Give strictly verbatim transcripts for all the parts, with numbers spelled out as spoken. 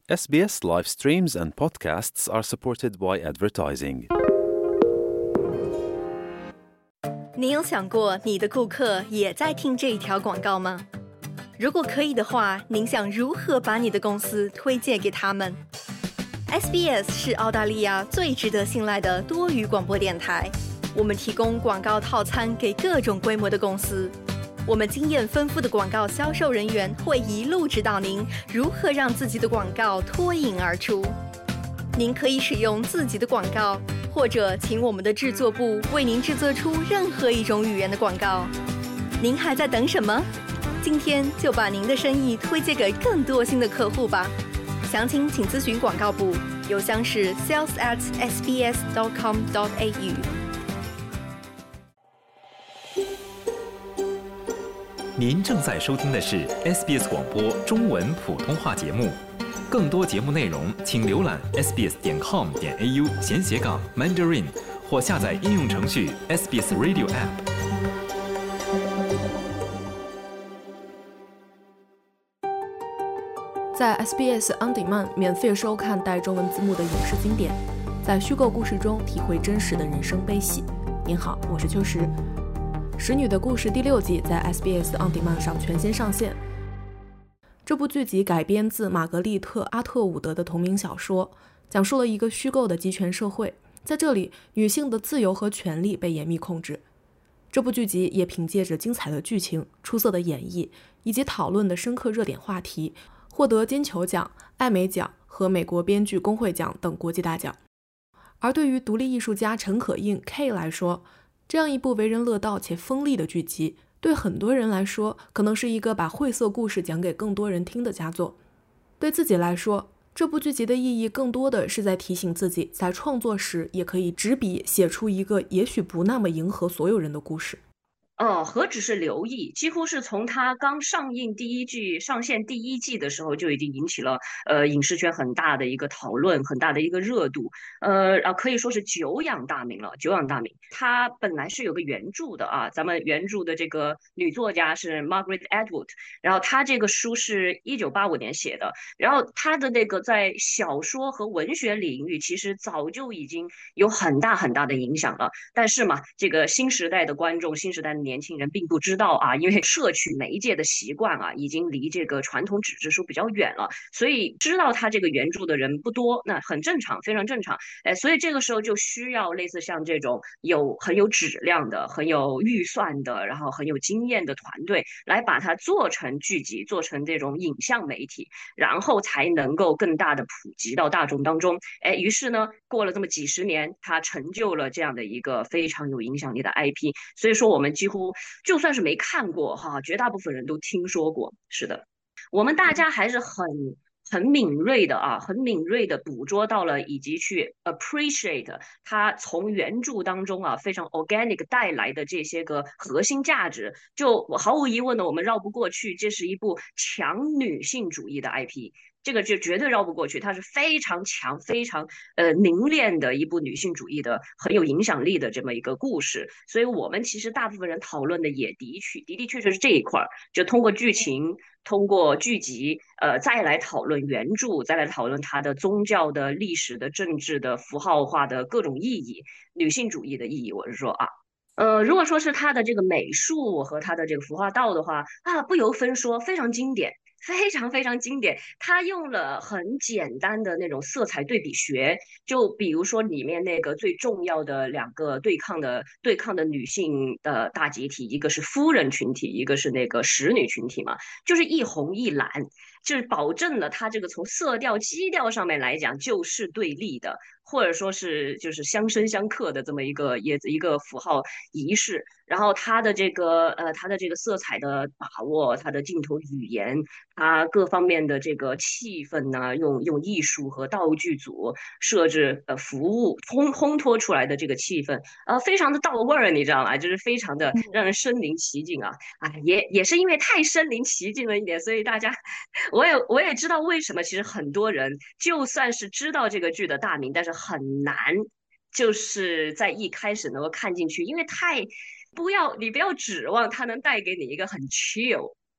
S B S live streams and podcasts are supported by advertising. 你有想过你的顾客也在听这一条广告吗？如果可以的话，您想如何把你的公司推荐给他们？ S B S 是澳大利亚最值得信赖的多语广播电台，我们提供广告套餐给各种规模的公司。我们经验丰富的广告销售人员会一路指导您如何让自己的广告脱颖而出。您可以使用自己的广告，或者请我们的制作部为您制作出任何一种语言的广告。您还在等什么？今天就把您的生意推荐给更多新的客户吧。详情请咨询广告部，邮箱是 sales at s b s dot com dot a u。 您正在收听的是 S B S 广播中文普通话节目，更多节目内容请浏览 s b s 点 com 点 a u 闲斜杠 Mandarin 或下载应用程序 S B S Radio App。 在 S B S On Demand 免费收看带中文字幕的影视经典，在虚构故事中体会真实的人生悲喜。您好，我是秋实。《使女的故事》第六季在 S B S On Demand 上全线上线。这部剧集改编自玛格丽特·阿特伍德的同名小说，讲述了一个虚构的集权社会，在这里，女性的自由和权利被严密控制。这部剧集也凭借着精彩的剧情、出色的演绎以及讨论的深刻热点话题，获得金球奖、艾美奖和美国编剧工会奖等国际大奖。而对于独立艺术家陈可印 K 来说，这样一部为人乐道且锋利的剧集，对很多人来说可能是一个把晦涩故事讲给更多人听的佳作。对自己来说，这部剧集的意义更多的是在提醒自己，在创作时也可以执笔写出一个也许不那么迎合所有人的故事。 哦，何止是留意，几乎是从它刚上映第一季、上线第一季的时候就已经引起了呃影视圈很大的一个讨论，很大的一个热度，呃啊可以说是久仰大名了，久仰大名。它本来是有个原著的啊，咱们原著的这个女作家是 Margaret Atwood， 然后她这个书是一九八五年写的，然后她的那个在小说和文学领域其实早就已经有很大很大的影响了，但是嘛，这个新时代的观众、新时代的年轻人并不知道啊，因为摄取媒介的习惯啊，已经离这个传统纸质书比较远了，所以知道他这个原著的人不多，那很正常，非常正常。哎，所以这个时候就需要类似像这种有很有质量的、很有预算的，然后很有经验的团队来把它做成剧集，做成这种影像媒体，然后才能够更大的普及到大众当中。哎，于是呢，过了这么几十年，它成就了这样的一个非常有影响力的 I P。所以说，我们几乎就算是没看过哈，绝大部分人都听说过。是的，我们大家还是很很敏锐的啊，很敏锐的捕捉到了，以及去 appreciate 它从原著当中啊非常 organic 带来的这些个核心价值。就毫无疑问的，我们绕不过去，这是一部强女性主义的 I P。这个就绝对绕不过去，它是非常强、非常呃凝练的一部女性主义的很有影响力的这么一个故事，所以我们其实大部分人讨论的也的确的的确确是这一块，就通过剧情、通过剧集，呃，再来讨论原著，再来讨论它的宗教的、历史的、政治的、符号化的各种意义，女性主义的意义，我是说啊。呃，如果说是它的这个美术和它的这个服化道的话啊，不由分说，非常经典。非常非常经典，他用了很简单的那种色彩对比学，就比如说里面那个最重要的两个对抗的对抗的女性的大集体，一个是夫人群体，一个是那个使女群体嘛，就是一红一蓝，就是保证了它这个从色调基调上面来讲就是对立的，或者说是就是相生相克的这么一个也一个符号仪式。然后它的这个呃它的这个色彩的把握，它的镜头语言，它各方面的这个气氛呢，用用艺术和道具组设置呃服务烘烘托出来的这个气氛，呃非常的到位儿，你知道吗？就是非常的让人身临其境啊！啊，也也是因为太身临其境了一点，所以大家我也我也知道为什么，其实很多人就算是知道这个剧的大名，但是很难就是在一开始能够看进去，因为太不要你不要指望它能带给你一个很 chill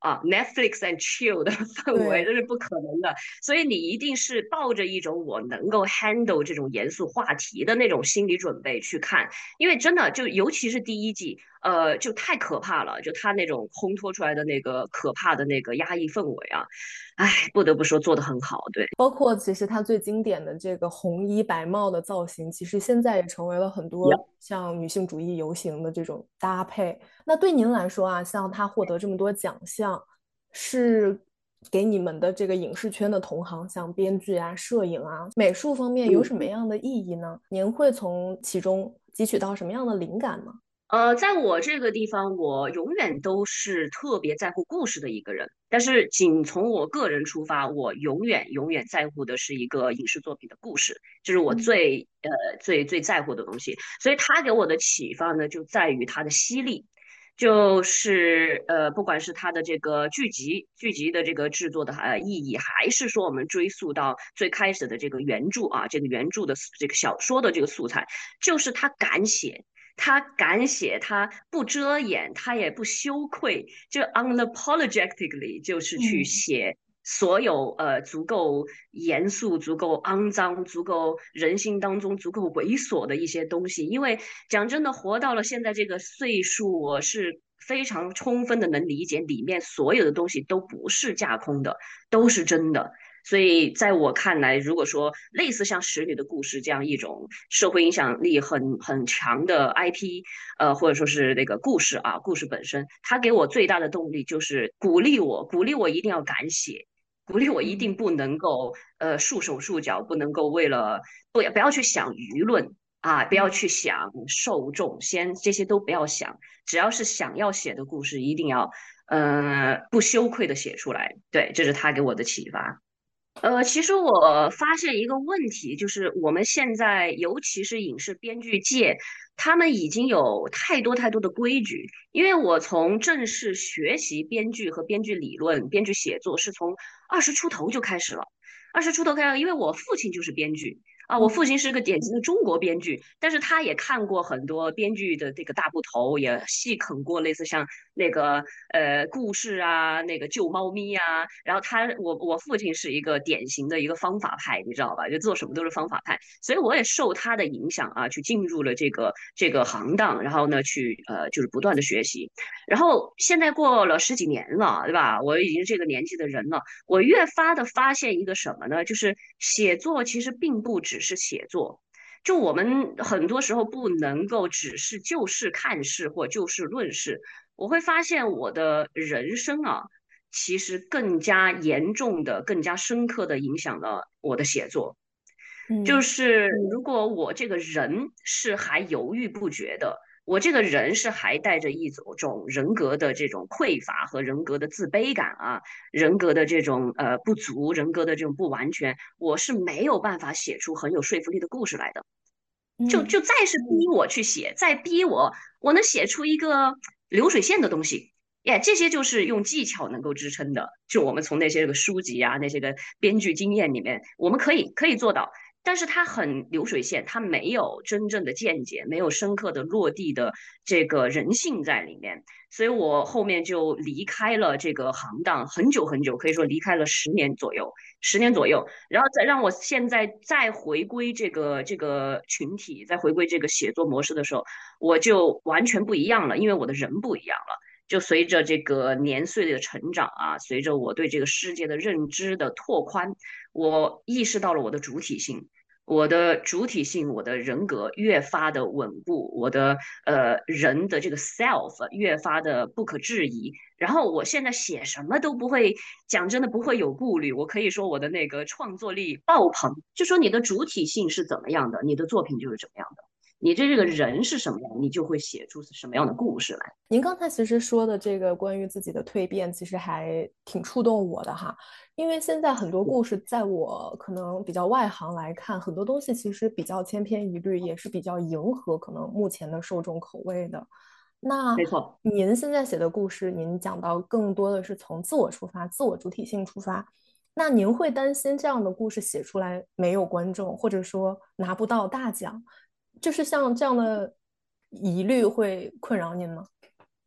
啊 Netflix and chill 的氛围，这是不可能的。所以你一定是抱着一种我能够 handle 这种严肃话题的那种心理准备去看，因为真的就尤其是第一季，呃，就太可怕了，就他那种烘托出来的那个可怕的那个压抑氛围啊，哎，不得不说做得很好。对， 包括其实他最经典的这个红衣白帽的造型，其实现在也成为了很多像女性主义游行的这种搭配。那对您来说啊，像他获得这么多奖项，是给你们的这个影视圈的同行，像编剧啊、摄影啊、美术方面有什么样的意义呢？您会从其中汲取到什么样的灵感呢？ 呃，在我这个地方，我永远都是特别在乎故事的一个人。但是，仅从我个人出发，我永远永远在乎的是一个影视作品的故事，这是我最呃最最在乎的东西。所以，他给我的启发呢，就在于它的犀利。就是呃，不管是它的这个剧集剧集的这个制作的呃意义，还是说我们追溯到最开始的这个原著啊，这个原著的这个小说的这个素材，就是他敢写。他敢写，他不遮掩，他也不羞愧，就 unapologetically 就是去写所有呃足够严肃、足够肮脏、足够人性当中足够猥琐的一些东西。因为讲真的，活到了现在这个岁数，我是非常充分的能理解里面所有的东西都不是架空的，都是真的。所以在我看来，如果说类似像《使女的故事》这样一种社会影响力很很强的 I P，呃，或者说是那个故事啊，故事本身，它给我最大的动力就是鼓励我，鼓励我一定要敢写，鼓励我一定不能够呃束手束脚，不能够为了不不要去想舆论啊，不要去想受众，先这些都不要想，只要是想要写的故事，一定要呃不羞愧的写出来。对，这是他给我的启发。呃，其实我发现一个问题，就是我们现在，尤其是影视编剧界，他们已经有太多太多的规矩。因为我从正式学习编剧和编剧理论、编剧写作是从二十出头就开始了，二十出头开始，因为我父亲就是编剧啊，我父亲是个典型的中国编剧，但是他也看过很多编剧的这个大部头，也细啃过类似像那个呃故事啊，那个救猫咪啊，然后他我我父亲是一个典型的一个方法派，你知道吧？就做什么都是方法派，所以我也受他的影响啊，去进入了这个这个行当，然后呢去呃就是不断的学习，然后现在过了十几年了，对吧？我已经这个年纪的人了，我越发的发现一个什么呢？就是写作其实并不只是写作。就我们很多时候不能够只是就事看事或就事论事，我会发现我的人生啊，其实更加严重的、更加深刻的影响了我的写作。就是如果我这个人是还犹豫不决的，我这个人是还带着一种人格的这种匮乏和人格的自卑感啊，人格的这种呃不足，人格的这种不完全，我是没有办法写出很有说服力的故事来的。就就再是逼我去写，再逼我，我能写出一个流水线的东西。耶，这些就是用技巧能够支撑的。就我们从那些个书籍啊，那些个编剧经验里面，我们可以可以做到。但是它很流水线，它没有真正的见解，没有深刻的落地的这个人性在里面。所以我后面就离开了这个行当很久很久，可以说离开了十年左右，十年左右。然后再让我现在再回归这个这个群体，再回归这个写作模式的时候，我就完全不一样了，因为我的人不一样了。就随着这个年岁的成长啊，随着我对这个世界的认知的拓宽，我意识到了我的主体性，我的主体性，我的人格越发的稳固，我的呃人的这个 self 越发的不可质疑。然后我现在写什么都不会，讲真的不会有顾虑，我可以说我的那个创作力爆棚。就说你的主体性是怎么样的，你的作品就是怎么样的。你这个人是什么样，你就会写出什么样的故事来。 您刚才其实说的这个关于自己的蜕变，其实还挺触动我的哈。因为现在很多故事，在我可能比较外行来看，很多东西其实比较千篇一律，也是比较迎合可能目前的受众口味的。那没错， 您现在写的故事，您讲到更多的是从自我出发、自我主体性出发。那您会担心这样的故事写出来没有观众，或者说拿不到大奖？就是像这样的疑虑会困扰您吗？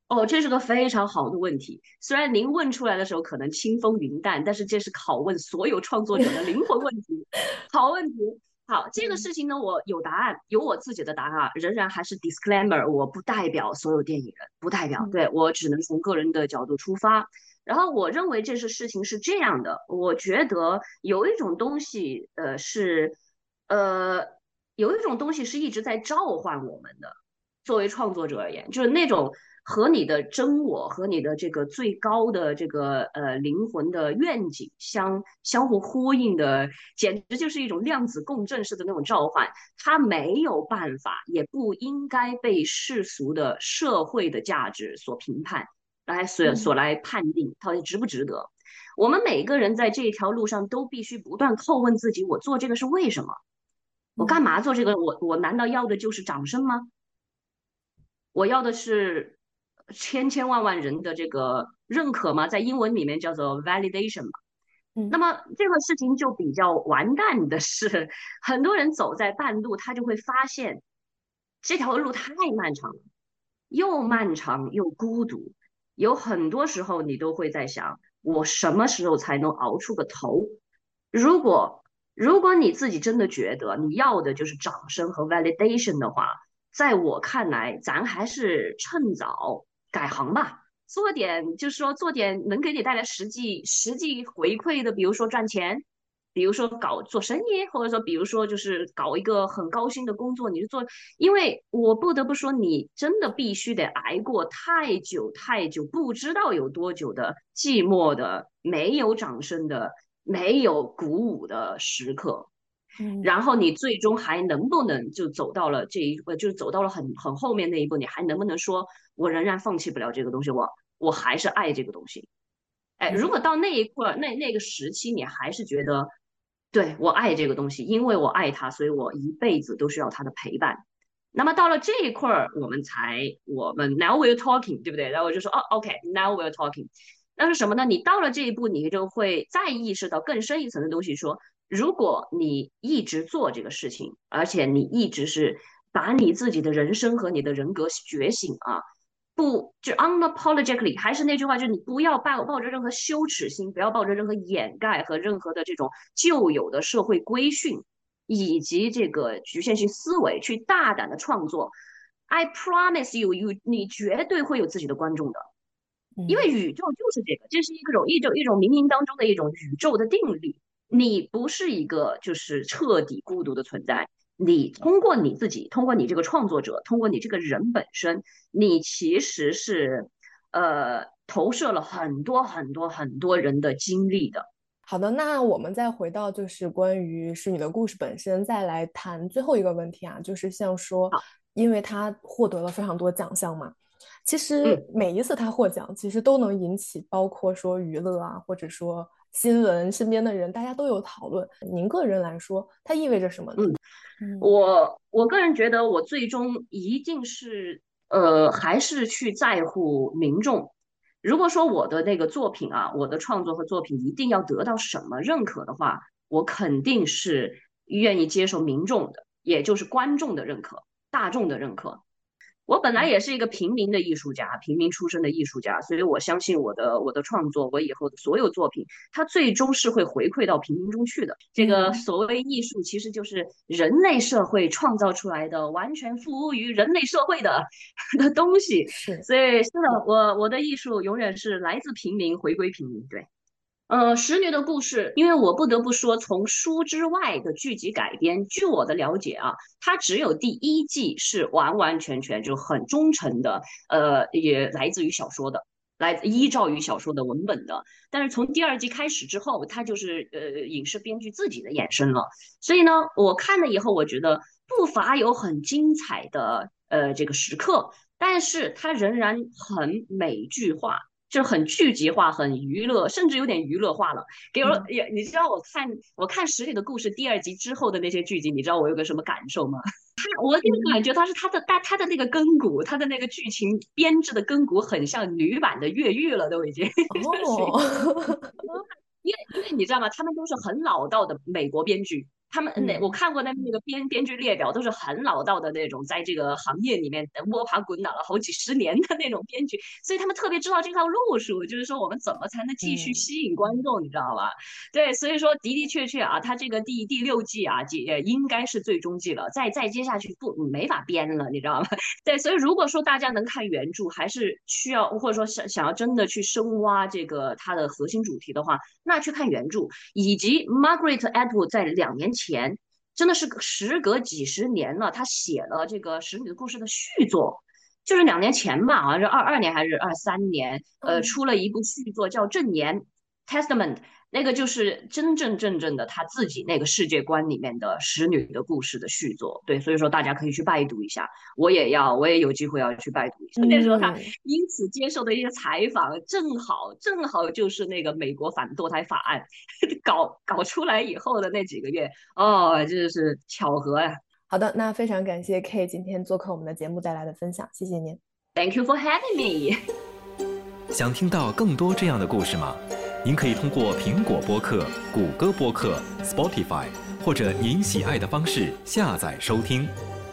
哦，这是个非常好的问题。虽然您问出来的时候可能清风云淡，但是这是拷问所有创作者的灵魂问题。好问题。好，这个嗯事情呢，我有答案，有我自己的答案，仍然还是 disclaimer，我不代表所有电影人，不代表， 嗯对，我只能从个人的角度出发。然后我认为这是事情是这样的，我觉得有一种东西，呃，是，呃，有一种东西是一直在召唤我们的。作为创作者而言，就是那种和你的真我和你的这个最高的这个呃灵魂的愿景相相互呼应的，简直就是一种量子共振式的那种召唤。它没有办法，也不应该被世俗的社会的价值所评判，来所嗯所来判定到底值不值得。我们每个人在这一条路上都必须不断叩问自己：我做这个是为什么？我干嗯嘛做这个？我我难道要的就是掌声吗？我要的是千千万万人的这个认可吗？在英文里面叫做 validation 嘛。那嗯么这个事情就比较完蛋的是，很多人走在半路，他就会发现这条路太漫长了，又漫长又孤独。有很多时候你都会在想，我什么时候才能熬出个头？如果如果你自己真的觉得你要的就是掌声和 validation 的话，在我看来，咱还是趁早改行吧，做点就是说做点能给你带来实际实际回馈的，比如说赚钱，比如说搞做生意，或者说比如说就是搞一个很高薪的工作，你就做。因为我不得不说，你真的必须得挨过太久太久，不知道有多久的寂寞的、没有掌声的、没有鼓舞的时刻。 嗯然后你最终还能不能就走到了这一，呃，就是走到了很很后面那一步，你还能不能说，我仍然放弃不了这个东西，我我还是爱这个东西。哎，如嗯果到那一块那那个时期，你还是觉得，对，我爱这个东西，因为我爱它，所以我一辈子都需要它的陪伴。那么到了这一块儿，我们才我们 now we're talking，对不对？然后我就说，哦，OK，now we're talking。那是什么呢？你到了这一步，你就会再意识到更深一层的东西，说，如果你一直做这个事情，而且你一直是把你自己的人生和你的人格觉醒啊，不就 unapologetically，还是那句话，就是你不要抱抱着任何羞耻心，不要抱着任何掩盖和任何的这种旧有的社会规训，以及这个局限性思维去大胆的创作。I promise you, you 你绝对会有自己的观众的。因为嗯宇宙就是这个，这是一种一种一种冥冥当中的一种宇宙的定律。你不是一个就是彻底孤独的存在，你通过你自己，通过你这个创作者，通过你这个人本身，你其实是呃投射了很多很多很多人的经历的。 好的，那我们再回到就是关于《侍女的故事》本身，再来谈最后一个问题啊，就是像说， 好， 因为他获得了非常多奖项嘛，其实嗯。 每一次他获奖，其实都能引起包括说娱乐啊，或者说新闻，身边的人大家都有讨论。您个人来说，它意味着什么呢？ 嗯， 嗯我我个人觉得，我最终一定是呃，还是去在乎民众。如果说我的那个作品啊，我的创作和作品一定要得到什么认可的话，我肯定是愿意接受民众的，也就是观众的认可、大众的认可。我本来嗯也是一个平民的艺术家，平民出身的艺术家，所以我相信我的我的创作，我以后的所有作品，它最终是会回馈到平民中去的。这个嗯， 所谓艺术，其实就是人类社会创造出来的，完全服务于人类社会的的东西。 是。 所以，是的，我我的艺术永远是来自平民，回归平民。对。呃，使女的故事，因为我不得不说，从书之外的剧集改编，据我的了解啊，它只有第一季是完完全全就很忠诚的，呃，也来自于小说的，来依照于小说的文本的。但是从第二季开始之后，它就是呃影视编剧自己的衍生了。所以呢，我看了以后，我觉得不乏有很精彩的呃这个时刻，但是它仍然很美剧化。就是很剧集化、很娱乐，甚至有点娱乐化了。给我嗯也，你知道我看我看《十里的故事》第二集之后的那些剧集，你知道我有个什么感受吗？我就嗯感觉他是他的他他的那个根骨，他的那个剧情编制的根骨很像女版的越狱了，都已经。就是哦， 因为因为你知道吗？他们都是很老道的美国编剧， 他们那我看过那那个编编剧列表，都是很老道的那种，在这个行业里面摸爬滚打了好几十年的那种编剧，所以他们特别知道这套路数，就是说我们怎么才能继续吸引观众，你知道吧？对，所以说的的确确啊，他这个第第六季啊，也应该是最终季了，再再接下去不没法编了，你知道吗？对，所以如果说大家能看原著，还是需要或者说想想要真的去深挖这个它的核心主题的话，那去看原著，以及 Margaret Atwood 在两年前，真的是时隔几十年了，他写了这个《使女的故事》的续作，就是两年前吧，好像是二二年还是二三年，呃，出了一部续作叫《正言 Testament》。那个就是真真正正的他自己那个世界观里面的使女的故事的续作，对，所以说大家可以去拜读一下，我也要，我也有机会要去拜读一下。嗯、那时候他因此接受的一些采访，正好正好就是那个美国反堕胎法案搞搞出来以后的那几个月，哦，真的是巧合呀、啊。 好的，那非常感谢 K 今天做客我们的节目带来的分享，谢谢您。 Thank you for having me。 想听到更多这样的故事吗？您可以通过苹果播客、谷歌播客、Spotify 或者您喜爱的方式下载收听。